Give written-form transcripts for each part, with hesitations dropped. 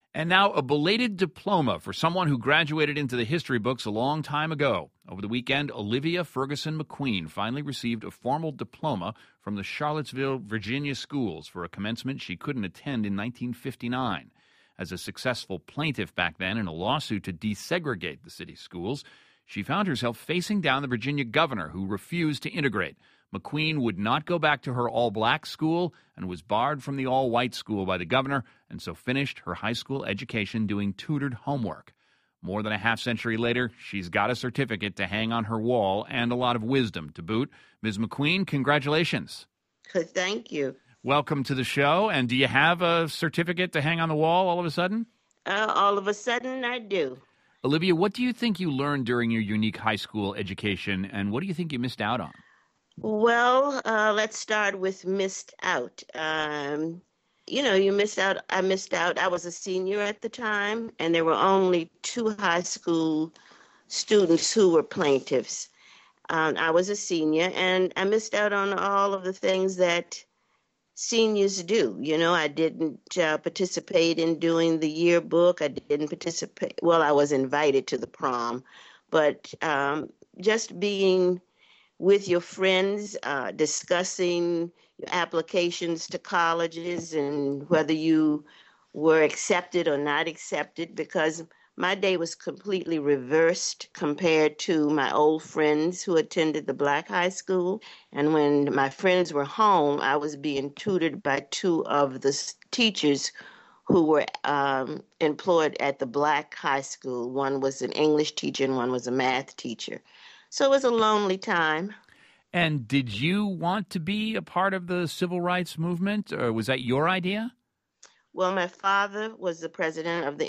And now a belated diploma for someone who graduated into the history books a long time ago. Over the weekend, Olivia Ferguson McQueen finally received a formal diploma from the Charlottesville, Virginia schools for a commencement she couldn't attend in 1959. As a successful plaintiff back then in a lawsuit to desegregate the city's schools, she found herself facing down the Virginia governor who refused to integrate. McQueen would not go back to her all-black school and was barred from the all-white school by the governor, and so finished her high school education doing tutored homework. More than a half-century later, she's got a certificate to hang on her wall and a lot of wisdom to boot. Ms. McQueen, congratulations. Thank you. Welcome to the show. And do you have a certificate to hang on the wall all of a sudden? All of a sudden, I do. Olivia, what do you think you learned during your unique high school education, and what do you think you missed out on? Well, let's start with missed out. You missed out. I missed out. I was a senior at the time, and there were only 2 high school students who were plaintiffs. I was a senior, and I missed out on all of the things that seniors do. I didn't participate in doing the yearbook. I didn't participate. Well, I was invited to the prom, but just being with your friends, discussing your applications to colleges and whether you were accepted or not accepted, because my day was completely reversed compared to my old friends who attended the black high school. And when my friends were home, I was being tutored by 2 of the teachers who were employed at the black high school. One was an English teacher and one was a math teacher. So it was a lonely time. And did you want to be a part of the civil rights movement, or was that your idea? Well, my father was the president of the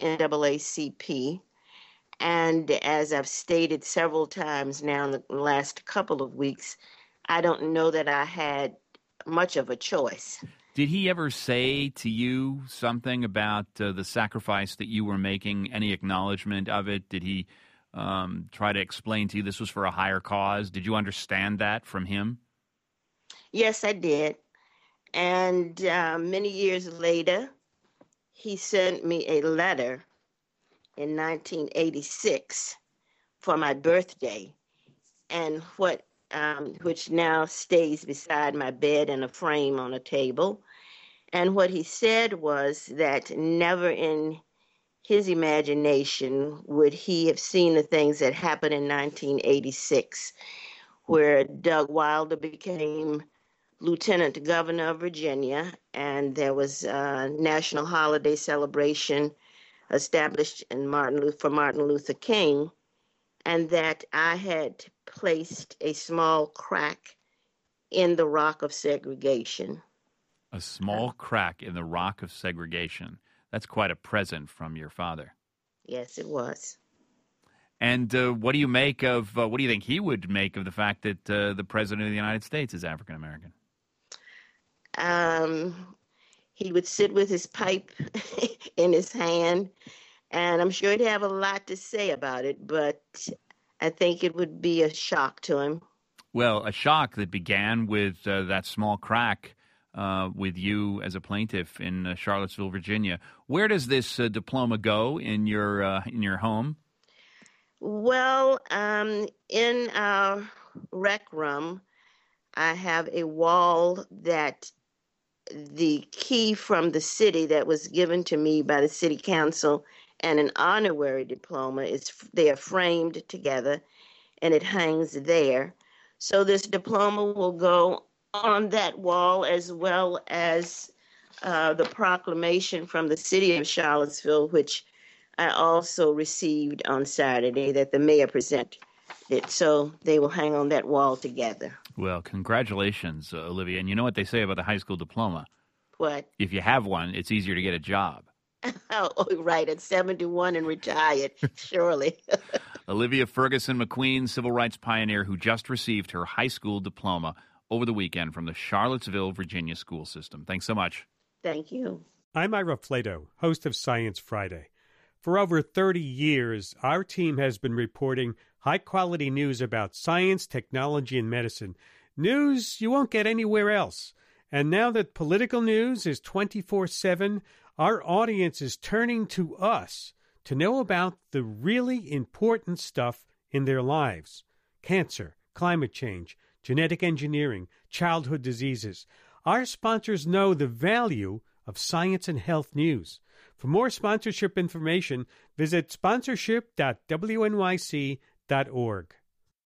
NAACP, and as I've stated several times now in the last couple of weeks, I don't know that I had much of a choice. Did he ever say to you something about the sacrifice that you were making, any acknowledgement of it? Did he try to explain to you this was for a higher cause? Did you understand that from him? Yes, I did. And many years later, he sent me a letter in 1986 for my birthday, and which now stays beside my bed in a frame on a table. And what he said was that never in his imagination would he have seen the things that happened in 1986, where Doug Wilder became Lieutenant Governor of Virginia, and there was a national holiday celebration established for Martin Luther King, and that I had placed a small crack in the rock of segregation. A small crack in the rock of segregation. That's quite a present from your father. Yes, it was. And what do you think he would make of the fact that the President of the United States is African American? He would sit with his pipe in his hand, and I'm sure he'd have a lot to say about it, but I think it would be a shock to him. Well, a shock that began with that small crack with you as a plaintiff in Charlottesville, Virginia. Where does this diploma go in your home? Well, in our rec room, I have a wall that the key from the city that was given to me by the city council and an honorary diploma they are framed together, and it hangs there. So this diploma will go on that wall, as well as the proclamation from the city of Charlottesville, which I also received on Saturday, that the mayor presented it. So they will hang on that wall together. Well, congratulations, Olivia. And you know what they say about the high school diploma? What? If you have one, it's easier to get a job. Oh, right, at 71 and retired, surely. Olivia Ferguson McQueen, civil rights pioneer who just received her high school diploma over the weekend from the Charlottesville, Virginia school system. Thanks so much. Thank you. I'm Ira Flato, host of Science Friday. For over 30 years, our team has been reporting high-quality news about science, technology, and medicine. News you won't get anywhere else. And now that political news is 24/7, Our audience is turning to us to know about the really important stuff in their lives: cancer, climate change, genetic engineering, childhood diseases. Our sponsors know the value of science and health news. For more sponsorship information, visit sponsorship.wnyc.org.